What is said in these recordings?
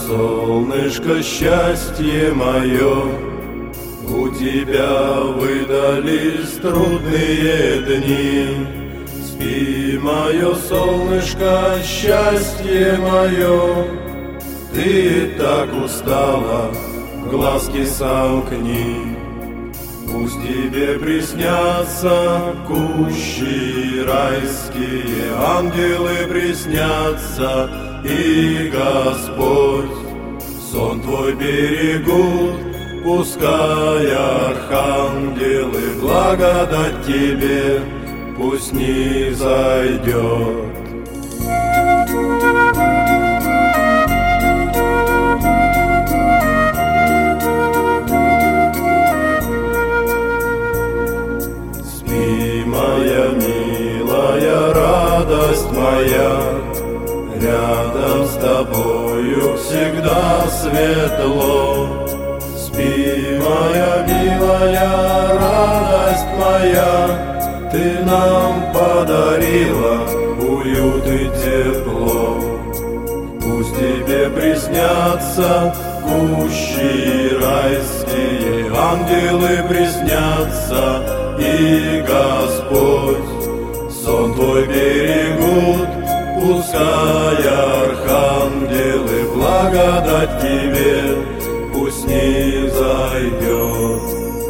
солнышко, счастье мое, у тебя выдались трудные дни. Спи, мое солнышко, счастье мое, ты так устала, глазки сомкни. Пусть тебе приснятся кущи райские, ангелы приснятся, и Господь сон твой берегут. Пускай архангелы благодать тебе пусть не зайдет. Спи, моя милая, радость моя, рядом с тобою всегда светло. Спи, моя милая, радость моя, ты нам подарила уют и тепло. Пусть тебе приснятся кущи райские, ангелы приснятся, и Господь сон твой берегут. Пускай архангелы благодать тебе пусть не зайдет.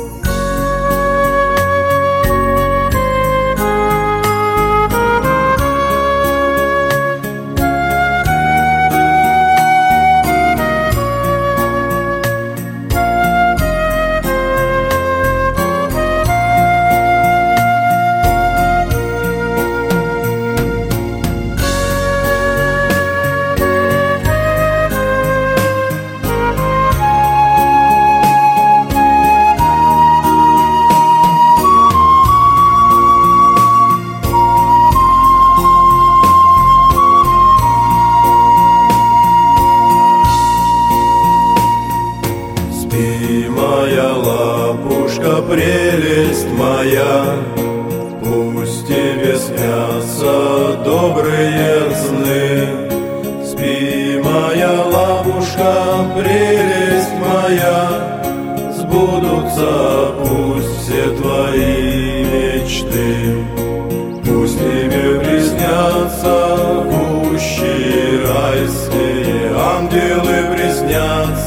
Спи, моя лапушка, прелесть моя, пусть тебе снятся добрые сны. Спи, моя лапушка, прелесть моя, сбудутся пусть все твои мечты. Пусть тебе приснятся кущи райские, ангелы приснятся,